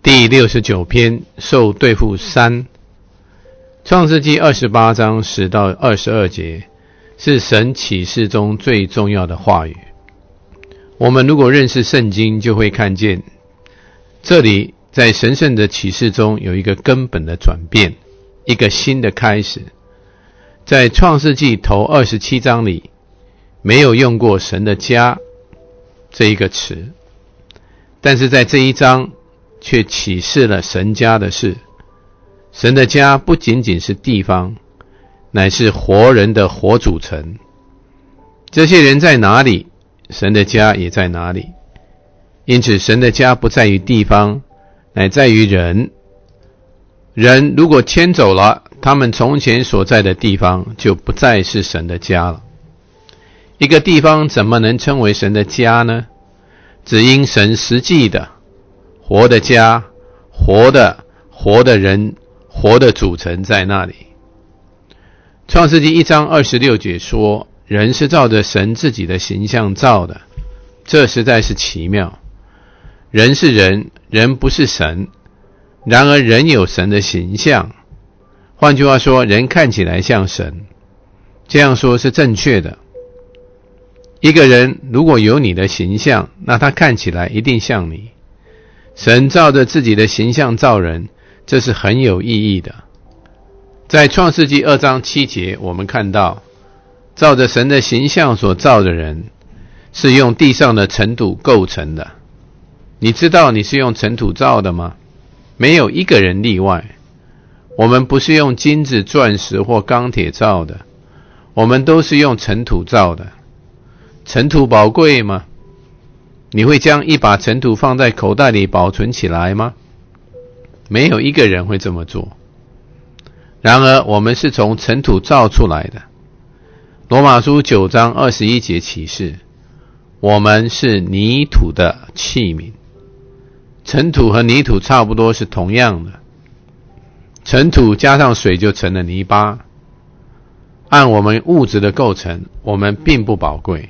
第69篇受对付3，创世纪28章10到22节是神启示中最重要的话语。我们如果认识圣经，就会看见这里在神圣的启示中有一个根本的转变，一个新的开始。在创世纪头27章里没有用过神的家这一个词，但是在这一章却启示了神家的事。神的家不仅仅是地方，乃是活人的活组成。这些人在哪里，神的家也在哪里。因此神的家不在于地方，乃在于人。人如果迁走了他们从前所在的地方，就不再是神的家了。一个地方怎么能称为神的家呢？只因神实际的活的家，活的人，活的组成在那里。创世纪1章26节说，人是照着神自己的形象造的，这实在是奇妙。人是人，人不是神，然而人有神的形象。换句话说，人看起来像神，这样说是正确的。一个人如果有你的形象，那他看起来一定像你。神照着自己的形象造人，这是很有意义的。在创世纪2章7节，我们看到照着神的形象所造的人是用地上的尘土构成的。你知道你是用尘土造的吗？没有一个人例外。我们不是用金子、钻石或钢铁造的，我们都是用尘土造的。尘土宝贵吗？你会将一把尘土放在口袋里保存起来吗？没有一个人会这么做。然而我们是从尘土造出来的。罗马书9章21节启示，我们是泥土的器皿。尘土和泥土差不多是同样的，尘土加上水就成了泥巴。按我们物质的构成，我们并不宝贵。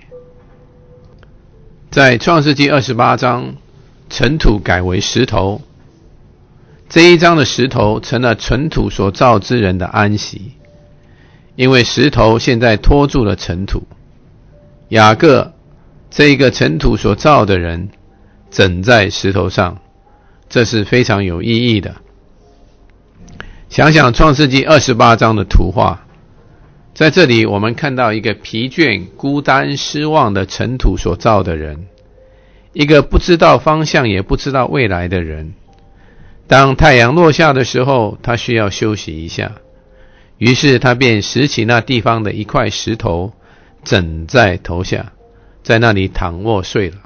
在创世纪28章，尘土改为石头。这一章的石头成了尘土所造之人的安息，因为石头现在拖住了尘土。雅各这一个尘土所造的人枕在石头上，这是非常有意义的。想想创世纪28章的图画，在这里我们看到一个疲倦、孤单、失望的尘土所造的人，一个不知道方向也不知道未来的人。当太阳落下的时候，他需要休息一下，于是他便拾起那地方的一块石头，枕在头下，在那里躺卧睡了。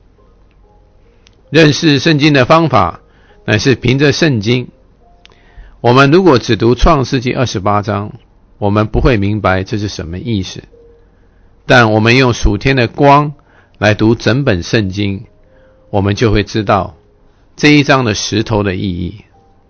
认识圣经的方法乃是凭着圣经。我们如果只读创世纪28章，我们不会明白这是什么意思。但我们用属天的光来读整本圣经，我们就会知道这一章的石头的意义。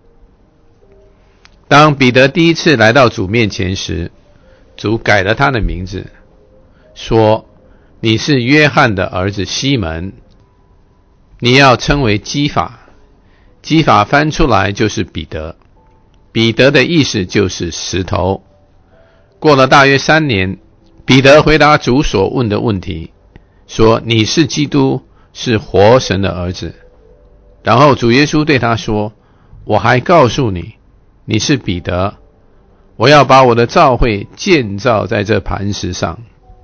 当彼得第一次来到主面前时，主改了他的名字，说，你是约翰的儿子西门，你要称为基法。基法翻出来就是彼得，彼得的意思就是石头。过了大约3年，彼得回答主所问的问题，说，你是基督，是活神的儿子。然后主耶稣对他说，我还告诉你，你是彼得，我要把我的教会建造在这磐石上。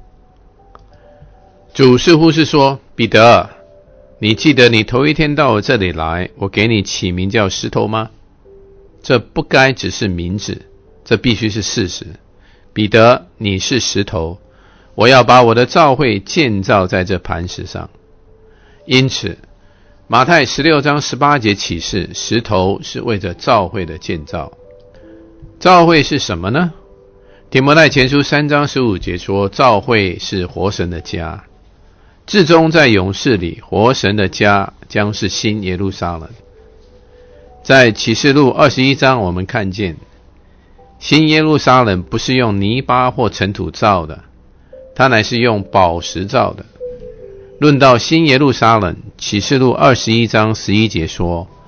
主似乎是说，彼得，你记得你头一天到我这里来，我给你起名叫石头吗？这不该只是名字，这必须是事实。彼得，你是石头，我要把我的教会建造在这磐石上。因此马太16章18节启示，石头是为着教会的建造。教会是什么呢？提摩太前书3章15节说，教会是活神的家。至终在永世里，活神的家将是新耶路撒冷。在启示录21章，我们看见新耶路撒冷不是用泥巴或尘土造的，它乃是用宝石造的。论到新耶路撒冷，启示录21章11节说，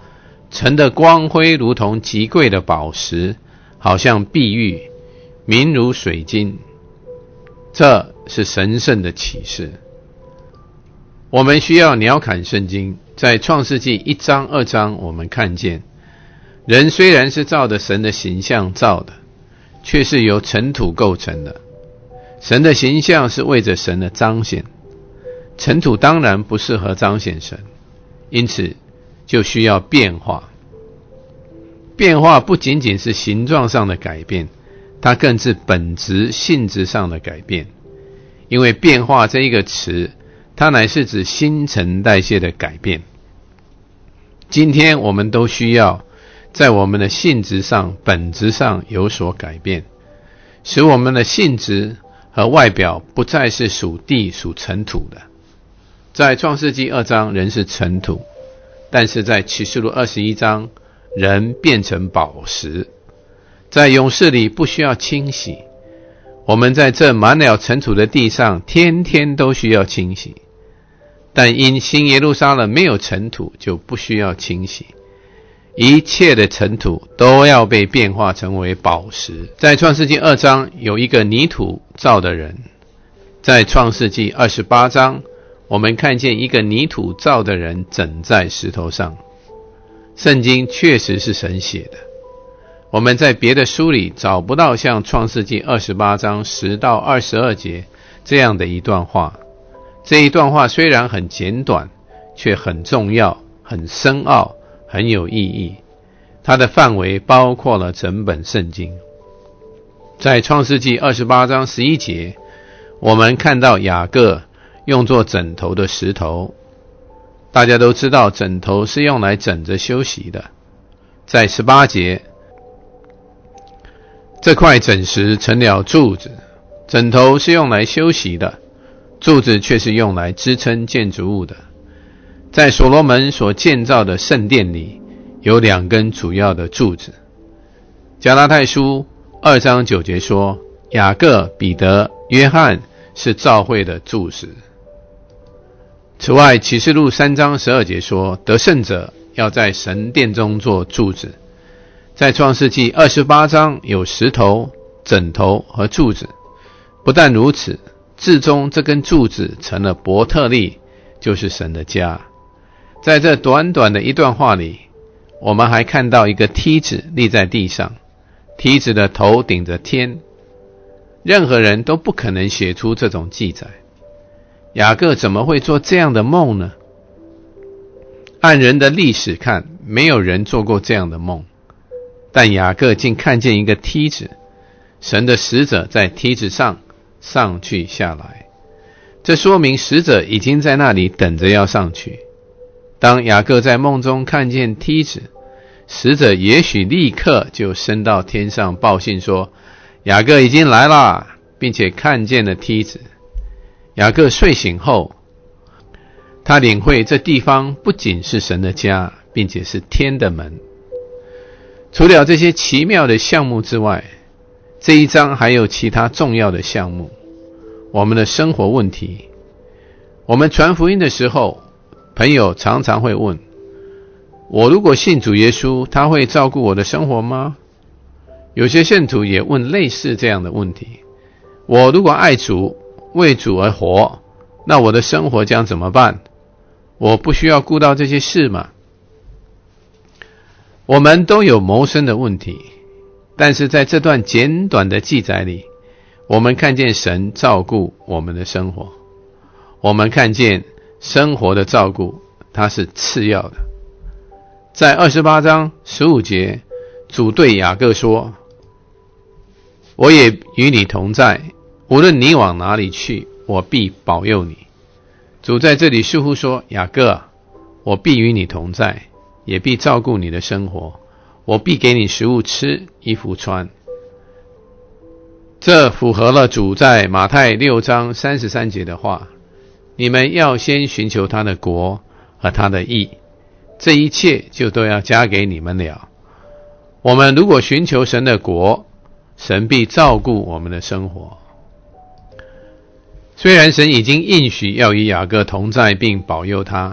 城的光辉如同极贵的宝石，好像碧玉，明如水晶。这是神圣的启示。我们需要鸟瞰圣经，在创世纪1章2章，我们看见人虽然是照着神的形象造的，却是由尘土构成的。神的形象是为着神的彰显，尘土当然不适合彰显神，因此就需要变化。变化不仅仅是形状上的改变，它更是本质性质上的改变。因为变化这一个词，它乃是指新陈代谢的改变。今天我们都需要在我们的性质上、本质上有所改变，使我们的性质和外表不再是属地属尘土的。在创世纪2章，人是尘土，但是在启示录21章，人变成宝石。在勇士里不需要清洗，我们在这满了尘土的地上，天天都需要清洗。但因新耶路撒冷没有尘土，就不需要清洗。一切的尘土都要被变化成为宝石。在创世纪2章有一个泥土造的人，在创世纪28章我们看见一个泥土造的人枕在石头上。圣经确实是神写的，我们在别的书里找不到像创世纪28章10到22节这样的一段话。这一段话虽然很简短，却很重要，很深奥，很有意义。它的范围包括了整本圣经。在创世纪28章11节，我们看到雅各用作枕头的石头。大家都知道枕头是用来枕着休息的。在18节，这块枕石成了柱子，枕头是用来休息的，柱子却是用来支撑建筑物的。在所罗门所建造的圣殿里，有2根主要的柱子。加拉太书2章9节说，雅各、彼得、约翰是教会的柱石。此外，启示录3章12节说，得胜者要在神殿中做柱子。在创世纪28章有石头、枕头和柱子。不但如此，至终这根柱子成了伯特利，就是神的家。在这短短的一段话里，我们还看到一个梯子立在地上，梯子的头顶着天。任何人都不可能写出这种记载。雅各怎么会做这样的梦呢？按人的历史看，没有人做过这样的梦。但雅各竟看见一个梯子，神的使者在梯子上上去下来。这说明使者已经在那里等着要上去。当雅各在梦中看见梯子，使者也许立刻就升到天上报信说，雅各已经来了，并且看见了梯子。雅各睡醒后，他领会这地方不仅是神的家，并且是天的门。除了这些奇妙的项目之外，这一章还有其他重要的项目。我们的生活问题。我们传福音的时候，朋友常常会问，我如果信主耶稣，他会照顾我的生活吗？有些信徒也问类似这样的问题。我如果爱主，为主而活，那我的生活将怎么办？我不需要顾到这些事吗？我们都有谋生的问题，但是在这段简短的记载里，我们看见神照顾我们的生活。我们看见生活的照顾，它是次要的。在28章15节，主对雅各说，我也与你同在，无论你往哪里去，我必保佑你。主在这里似乎说，雅各，我必与你同在，也必照顾你的生活，我必给你食物吃，衣服穿。这符合了主在马太6章33节的话，你们要先寻求他的国和他的义，这一切就都要加给你们了。我们如果寻求神的国，神必照顾我们的生活。虽然神已经应许要与雅各同在并保佑他，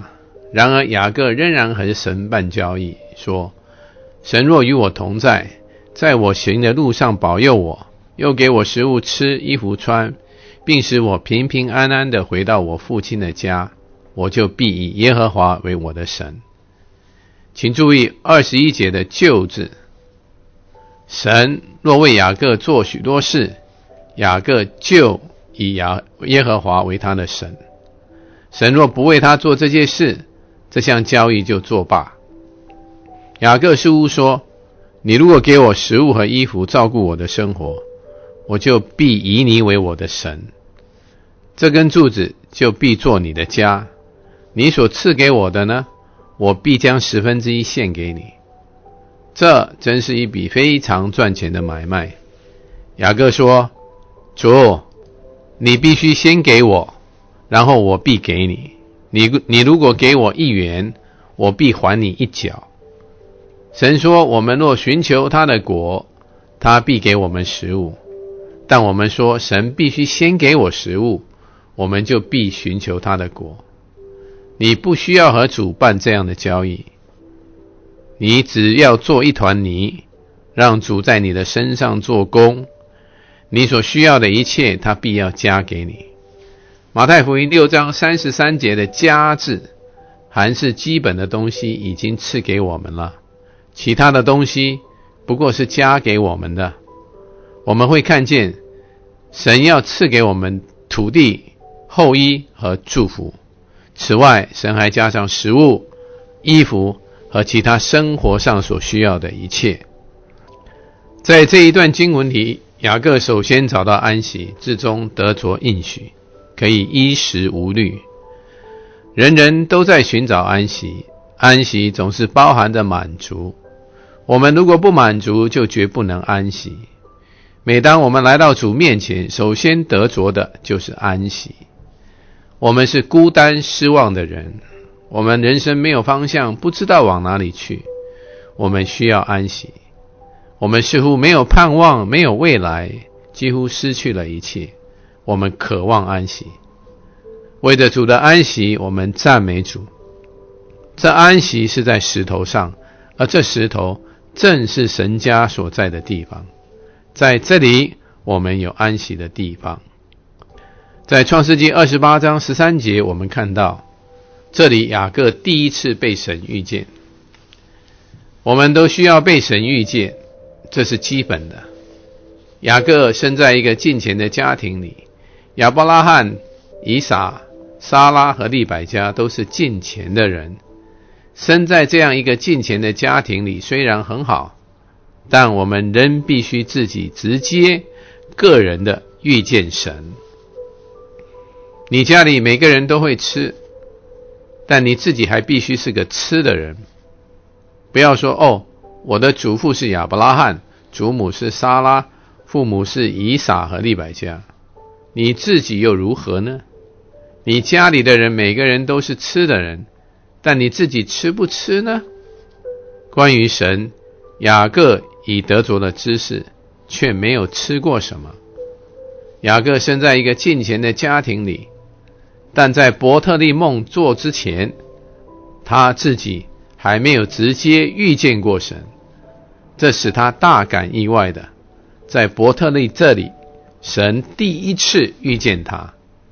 然而雅各仍然和神办交易，说：神若与我同在，在我行的路上保佑我，又给我食物吃，衣服穿，并使我平平安安地回到我父亲的家，我就必以耶和华为我的神。请注意21节的就字，神若为雅各做许多事，雅各就以耶和华为他的神。神若不为他做这些事，这项交易就作罢。雅各似乎说，你如果给我食物和衣服，照顾我的生活，我就必以你为我的神，这根柱子就必做你的家，你所赐给我的呢，我必将1/10献给你。这真是一笔非常赚钱的买卖。雅各说，主，你必须先给我，然后我必给你。你如果给我1元，我必还你1角。神说，我们若寻求他的国，他必给我们食物。但我们说，神必须先给我食物，我们就必寻求他的国。你不需要和主办这样的交易，你只要做一团泥，让主在你的身上做工，你所需要的一切他必要加给你。马太福音6章33节的加字，含是基本的东西已经赐给我们了，其他的东西不过是加给我们的。我们会看见神要赐给我们土地、后衣和祝福，此外神还加上食物、衣服和其他生活上所需要的一切。在这一段经文里，雅各首先找到安息，至终得着应许，可以衣食无虑。人人都在寻找安息，安息总是包含着满足。我们如果不满足，就绝不能安息。每当我们来到主面前，首先得着的就是安息。我们是孤单失望的人，我们人生没有方向，不知道往哪里去，我们需要安息。我们似乎没有盼望，没有未来，几乎失去了一切，我们渴望安息。为着主的安息，我们赞美主。这安息是在石头上，而这石头正是神家所在的地方。在这里，我们有安息的地方。在创世纪28章13节，我们看到这里雅各第一次被神遇见。我们都需要被神遇见，这是基本的。雅各生在一个敬虔的家庭里，亚伯拉罕、以撒、撒拉和利百加都是敬虔的人。生在这样一个敬虔的家庭里虽然很好，但我们仍必须自己直接个人的遇见神。你家里每个人都会吃，但你自己还必须是个吃的人。不要说，我的祖父是亚伯拉罕，祖母是撒拉，父母是以撒和利百加，你自己又如何呢？你家里的人每个人都是吃的人，但你自己吃不吃呢？关于神，雅各已得着了知识，却没有吃过什么。雅各生在一个敬虔的家庭里，但在伯特利梦做之前，他自己还没有直接遇见过神，这使他大感意外的，在伯特利这里，神第一次遇见他。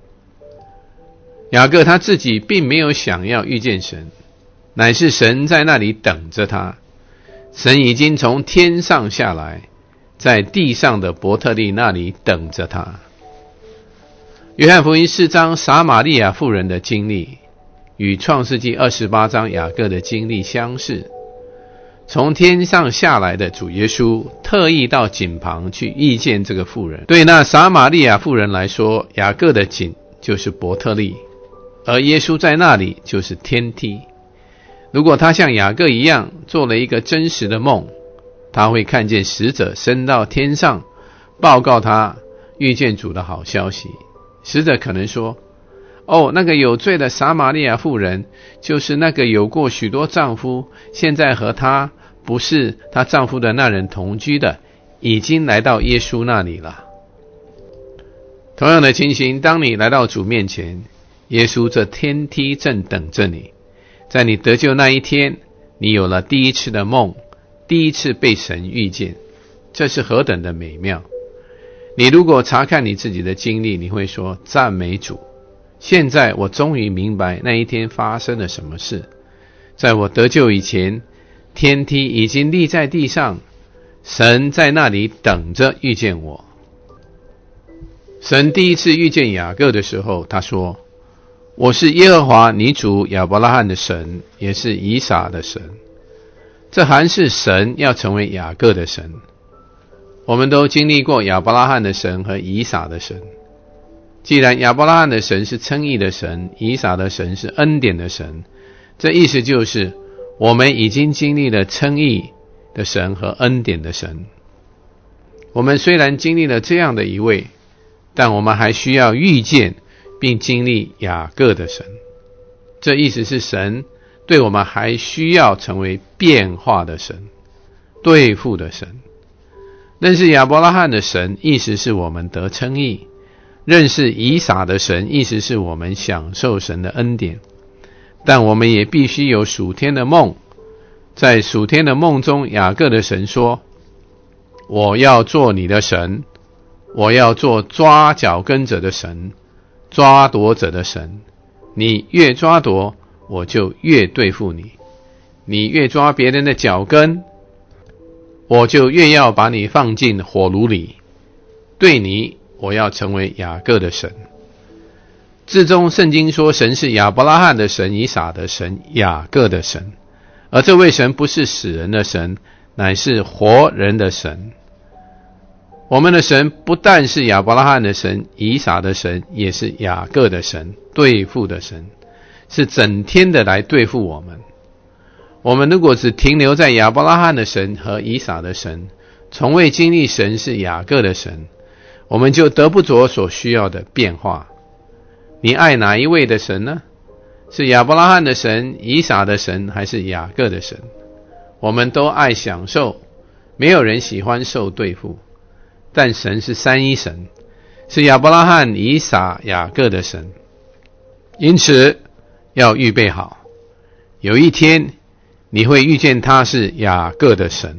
雅各他自己并没有想要遇见神，乃是神在那里等着他。神已经从天上下来，在地上的伯特利那里等着他。约翰福音4章撒玛利亚妇人的经历与创世纪28章雅各的经历相似。从天上下来的主耶稣特意到井旁去遇见这个妇人。对那撒玛利亚妇人来说，雅各的井就是伯特利，而耶稣在那里就是天梯。如果他像雅各一样做了一个真实的梦，他会看见使者升到天上，报告他遇见主的好消息。使者可能说，那个有罪的撒玛利亚妇人，就是那个有过许多丈夫，现在和她不是她丈夫的那人同居的，已经来到耶稣那里了。同样的情形，当你来到主面前，耶稣这天梯正等着你， 在你得救那一天，你有了第一次的梦，第一次被神遇见，这是何等的美妙。你如果查看你自己的经历，你会说，赞美主，现在我终于明白那一天发生了什么事。在我得救以前，天梯已经立在地上，神在那里等着遇见我。神第一次遇见雅各的时候，他说，我是耶和华你主亚伯拉罕的神，也是以撒的神。这还是神要成为雅各的神。我们都经历过亚伯拉罕的神和以撒的神。既然亚伯拉罕的神是称义的神，以撒的神是恩典的神，这意思就是我们已经经历了称义的神和恩典的神。我们虽然经历了这样的一位，但我们还需要遇见并经历雅各的神。这意思是神对我们还需要成为变化的神，对付的神。认识亚伯拉罕的神，意思是我们得称义；认识以撒的神，意思是我们享受神的恩典。但我们也必须有属天的梦。在属天的梦中，雅各的神说，我要做你的神，我要做抓脚跟者的神，抓夺者的神。你越抓夺，我就越对付你。你越抓别人的脚跟，我就越要把你放进火炉里。对你，我要成为雅各的神。至终圣经说，神是亚伯拉罕的神，以撒的神，雅各的神。而这位神不是死人的神，乃是活人的神。我们的神不但是亚伯拉罕的神，以撒的神，也是雅各的神，对付的神，是整天的来对付我们。我们如果只停留在亚伯拉罕的神和以撒的神，从未经历神是雅各的神，我们就得不着所需要的变化。你爱哪一位的神呢？是亚伯拉罕的神，以撒的神，还是雅各的神？我们都爱享受，没有人喜欢受对付。但神是三一神，是亚伯拉罕、以撒、雅各的神。因此要预备好，有一天你会遇见他是雅各的神。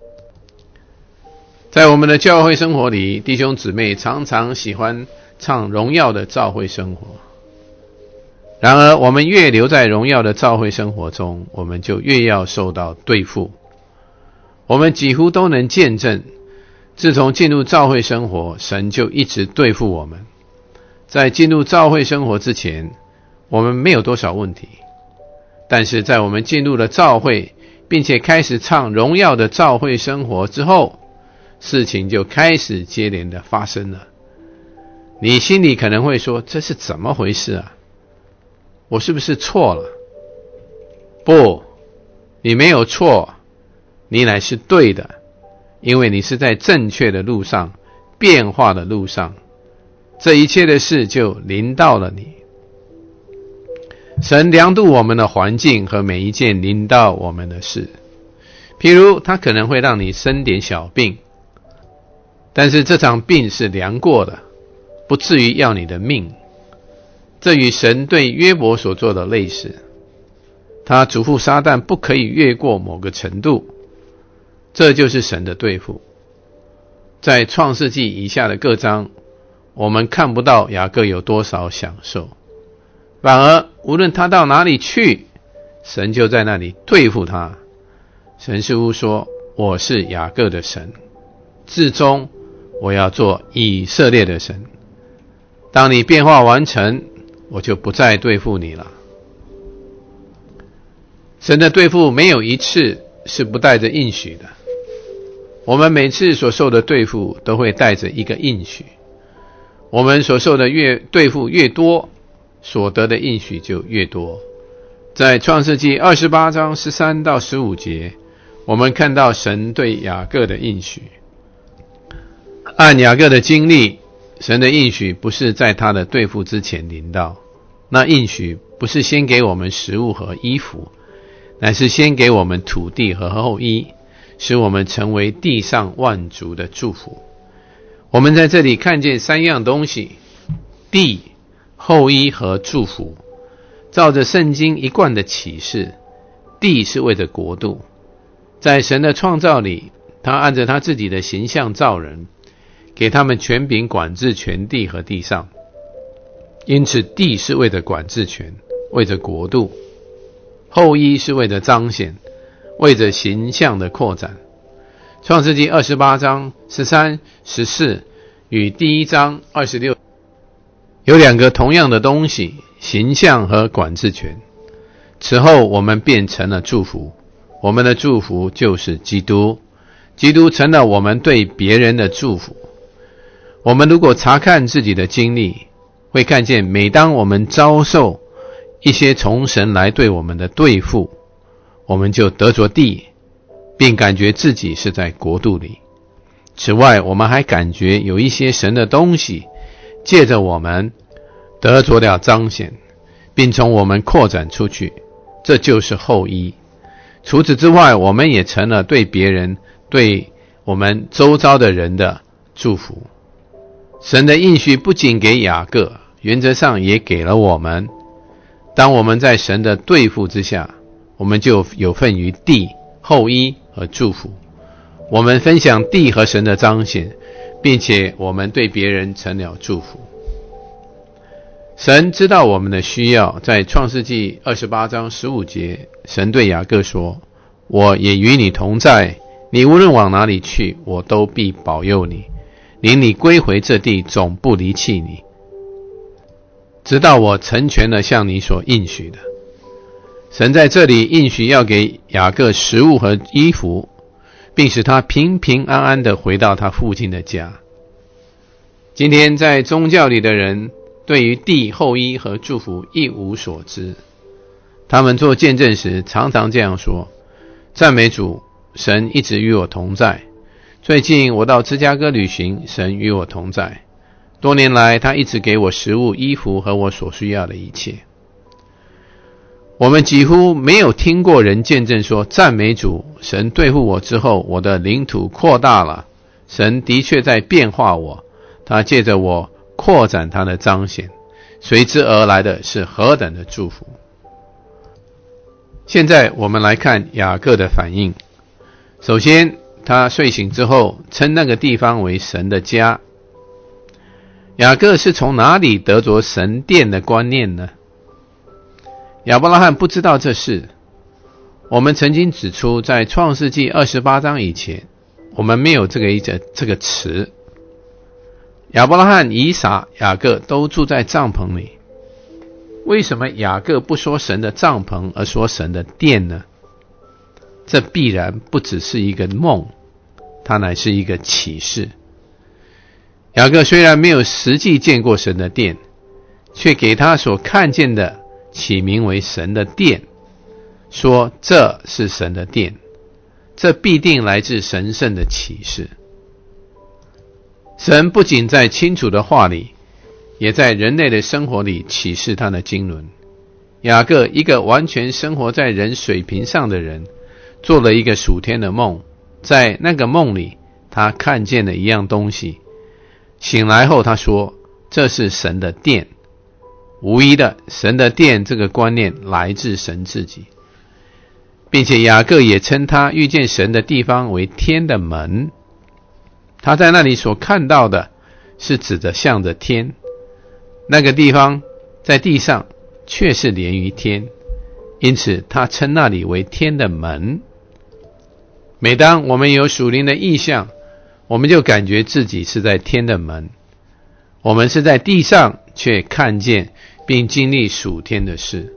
在我们的教会生活里，弟兄姊妹常常喜欢唱荣耀的教会生活。然而我们越留在荣耀的教会生活中，我们就越要受到对付。我们几乎都能见证，自从进入教会生活，神就一直对付我们。在进入教会生活之前，我们没有多少问题，但是在我们进入了教会，并且开始唱荣耀的教会生活之后，事情就开始接连的发生了。你心里可能会说，这是怎么回事啊？我是不是错了？不，你没有错，你乃是对的，因为你是在正确的路上，变化的路上，这一切的事就临到了你。神量度我们的环境和每一件临到我们的事，譬如他可能会让你生点小病，但是这场病是量过的，不至于要你的命。这与神对约伯所做的类似，他嘱咐撒旦不可以越过某个程度，这就是神的对付。在创世纪以下的各章，我们看不到雅各有多少享受，反而无论他到哪里去，神就在那里对付他。神似乎说，我是雅各的神，至终我要做以色列的神。当你变化完成，我就不再对付你了。神的对付没有一次是不带着应许的，我们每次所受的对付都会带着一个应许。我们所受的对付越多，所得的应许就越多。在创世纪28章13到15节，我们看到神对雅各的应许。按雅各的经历，神的应许不是在他的对付之前临到，那应许不是先给我们食物和衣服，乃是先给我们土地和后裔，使我们成为地上万族的祝福。我们在这里看见三样东西：地、后裔和祝福。 照着圣经一贯的启示，地是为着国度。在神的创造里，他按着他自己的形象造人，给他们权柄管治全地和地上。因此地是为着管治权，为着国度；后衣是为着彰显，为着形象的扩展。创世纪28章13、14与第1章26有两个同样的东西，形象和管治权。此后我们变成了祝福，我们的祝福就是基督，基督成了我们对别人的祝福。我们如果查看自己的经历，会看见每当我们遭受一些从神来对我们的对付，我们就得着地，并感觉自己是在国度里。此外，我们还感觉有一些神的东西借着我们得着了彰显，并从我们扩展出去，这就是后衣。除此之外，我们也成了对别人、对我们周遭的人的祝福。神的应许不仅给雅各，原则上也给了我们。当我们在神的对付之下，我们就有份于地、后衣和祝福。我们分享地和神的彰显，并且我们对别人成了祝福。神知道我们的需要，在创世纪28章15节，神对雅各说：我也与你同在，你无论往哪里去，我都必保佑你，领你归回这地，总不离弃你，直到我成全了向你所应许的。神在这里应许要给雅各食物和衣服，并使他平平安安地回到他父亲的家。今天在宗教里的人对于地、后衣和祝福一无所知，他们做见证时常常这样说：赞美主，神一直与我同在。最近我到芝加哥旅行，神与我同在。多年来他一直给我食物、衣服和我所需要的一切。我们几乎没有听过人见证说，赞美主，神对付我之后，我的领土扩大了，神的确在变化我，他借着我扩展他的彰显，随之而来的是何等的祝福。现在我们来看雅各的反应。首先，他睡醒之后称那个地方为神的家。雅各是从哪里得着神殿的观念呢？亚伯拉罕不知道这事。我们曾经指出，在创世纪28章以前，我们没有这个词。亚伯拉罕、以撒、雅各都住在帐篷里。为什么雅各不说神的帐篷，而说神的殿呢？这必然不只是一个梦，它乃是一个启示。雅各虽然没有实际见过神的殿，却给他所看见的起名为神的殿，说这是神的殿，这必定来自神圣的启示。神不仅在清楚的话里，也在人类的生活里启示他的经纶。雅各，一个完全生活在人水平上的人，做了一个属天的梦，在那个梦里，他看见了一样东西。醒来后他说，这是神的殿。无疑的，神的殿这个观念来自神自己，并且雅各也称他遇见神的地方为天的门。他在那里所看到的是指着向着天，那个地方在地上却是连于天，因此他称那里为天的门。每当我们有属灵的意象，我们就感觉自己是在天的门，我们是在地上却看见并经历属天的事。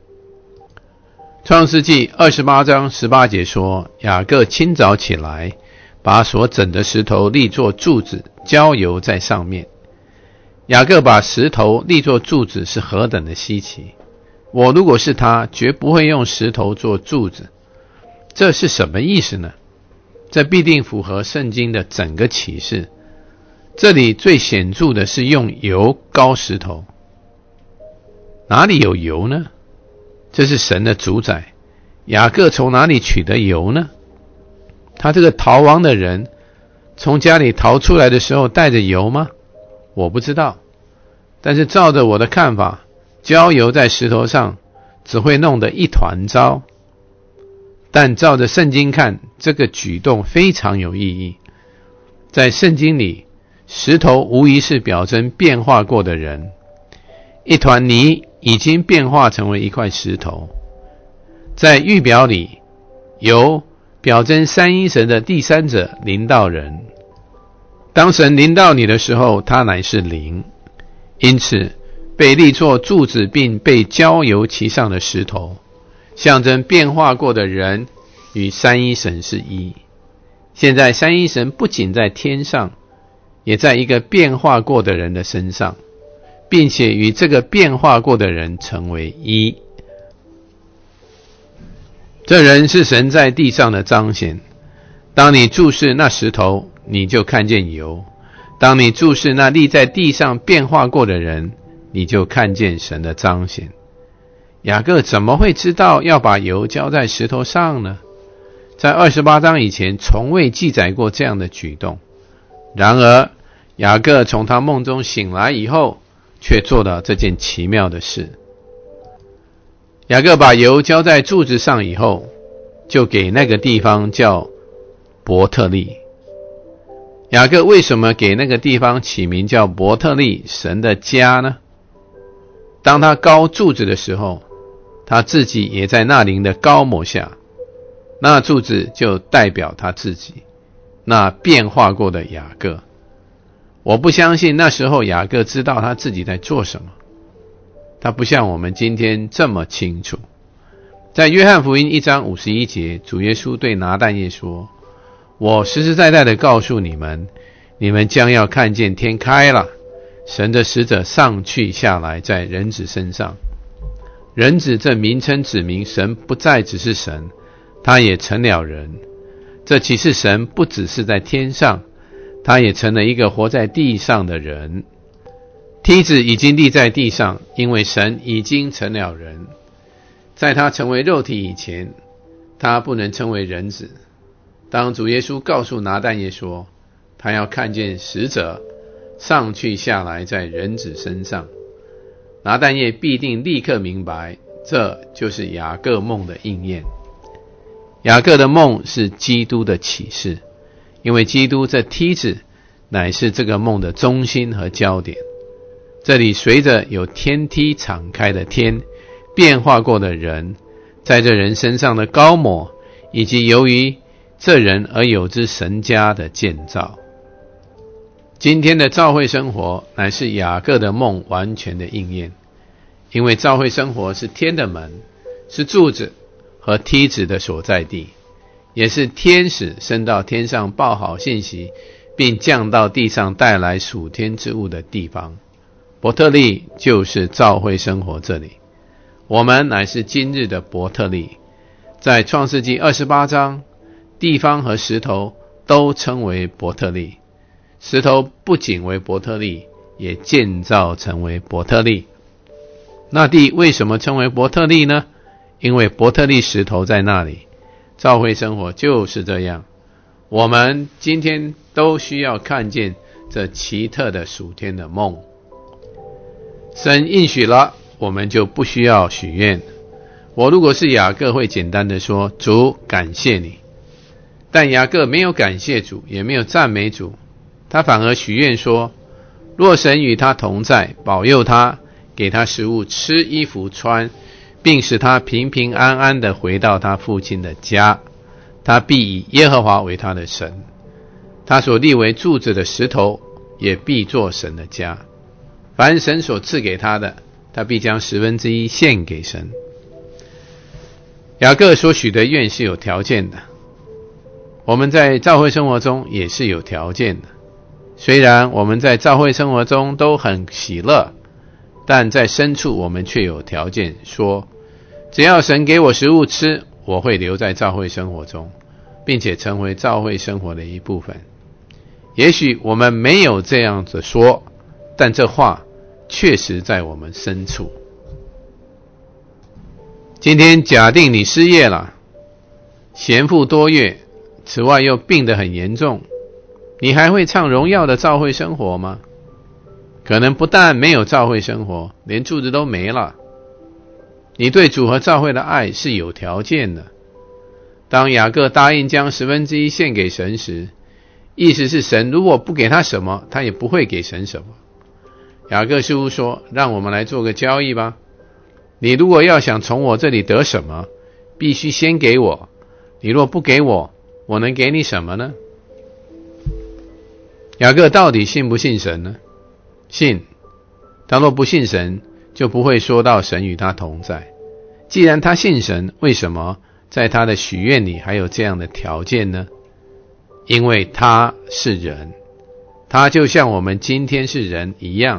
创世纪28章18节说，雅各清早起来，把所整的石头立作柱子，浇油在上面。雅各把石头立作柱子是何等的稀奇，我如果是他，绝不会用石头做柱子。这是什么意思呢？这必定符合圣经的整个启示。这里最显著的是用油膏石头。哪里有油呢？这是神的主宰。雅各从哪里取得油呢？他这个逃亡的人从家里逃出来的时候带着油吗？我不知道。但是照着我的看法，浇油在石头上只会弄得一团糟。但照着圣经看，这个举动非常有意义。在圣经里，石头无疑是表征变化过的人，一团泥已经变化成为一块石头。在预表里，油表征三一神的第三者临到人。当神临到你的时候，他乃是灵，因此被立作柱子并被浇油其上的石头，象征变化过的人与三一神是一。现在三一神不仅在天上，也在一个变化过的人的身上，并且与这个变化过的人成为一。这人是神在地上的彰显。当你注视那石头，你就看见油；当你注视那立在地上变化过的人，你就看见神的彰显。雅各怎么会知道要把油浇在石头上呢？在28章以前从未记载过这样的举动。然而雅各从他梦中醒来以后，却做了这件奇妙的事。雅各把油浇在柱子上以后，就给那个地方叫伯特利。雅各为什么给那个地方起名叫伯特利，神的家呢？当他高柱子的时候，他自己也在那灵的高抹下，那柱子就代表他自己，那变化过的雅各。我不相信那时候雅各知道他自己在做什么，他不像我们今天这么清楚。在约翰福音1章51节，主耶稣对拿但业说，我实实在在的告诉你们，你们将要看见天开了，神的使者上去下来在人子身上。人子这名称指明神不再只是神，他也成了人。这启示神不只是在天上，他也成了一个活在地上的人。梯子已经立在地上，因为神已经成了人。在他成为肉体以前，他不能称为人子。当主耶稣告诉拿但业说，他要看见使者上去下来在人子身上，拿但业必定立刻明白，这就是雅各梦的应验。雅各的梦是基督的启示，因为基督这梯子乃是这个梦的中心和焦点。这里随着有天梯敞开的天，变化过的人，在这人身上的高抹，以及由于这人而有之神家的建造。今天的教会生活乃是雅各的梦完全的应验，因为教会生活是天的门，是柱子和梯子的所在地，也是天使升到天上报好信息，并降到地上带来属天之物的地方。伯特利就是教会生活这里，我们乃是今日的伯特利。在创世纪28章，地方和石头都称为伯特利。石头不仅为伯特利，也建造成为伯特利。那地为什么称为伯特利呢？因为伯特利石头在那里。教会生活就是这样，我们今天都需要看见这奇特的属天的梦。神应许了，我们就不需要许愿。我如果是雅各，会简单的说，主感谢你。但雅各没有感谢主，也没有赞美主，他反而许愿说，若神与他同在，保佑他，给他食物吃，衣服穿，并使他平平安安地回到他父亲的家，他必以耶和华为他的神，他所立为柱子的石头也必作神的家。凡神所赐给他的，他必将1/10献给神。雅各所许的愿是有条件的，我们在教会生活中也是有条件的。虽然我们在教会生活中都很喜乐，但在深处我们却有条件，说只要神给我食物吃，我会留在教会生活中，并且成为教会生活的一部分。也许我们没有这样子说，但这话确实在我们深处。今天假定你失业了，闲赋多月，此外又病得很严重，你还会唱荣耀的教会生活吗？可能不但没有教会生活，连柱子都没了。 你对主和教会的爱是有条件的。当雅各答应将1/10献给神时，意思是神如果不给他什么，他也不会给神什么。雅各书说，让我们来做个交易吧。你如果要想从我这里得什么，必须先给我。你若不给我，我能给你什么呢？雅各到底信不信神呢？信。他若不信神，就不会说到神与他同在。既然他信神，为什么在他的许愿里还有这样的条件呢？因为他是人，他就像我们今天是人一样。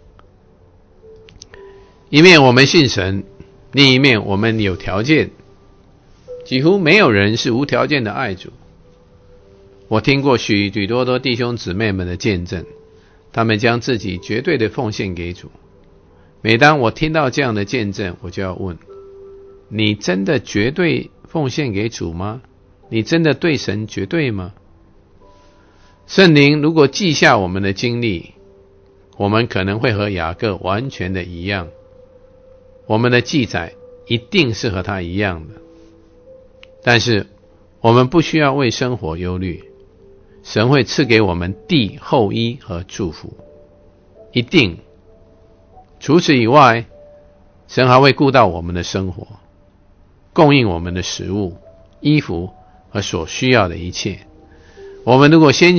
一面我们信神，另一面我们有条件。几乎没有人是无条件的爱主。我听过许多弟兄姊妹们的见证，他们将自己绝对的奉献给主。每当我听到这样的见证，我就要问，你真的绝对奉献给主吗？你真的对神绝对吗？圣灵如果记下我们的经历，我们可能会和雅各完全的一样，我们的记载一定是和他一样的。但是我们不需要为生活忧虑，神会赐给我们地厚衣和祝福，一定。除此以外，神还会顾到我们的生活，供应我们的食物、衣服和所需要的一切。我们如果先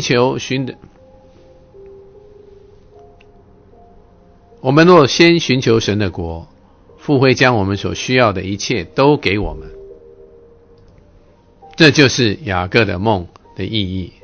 寻求神的国，父会将我们所需要的一切都给我们。这就是雅各的梦的意义。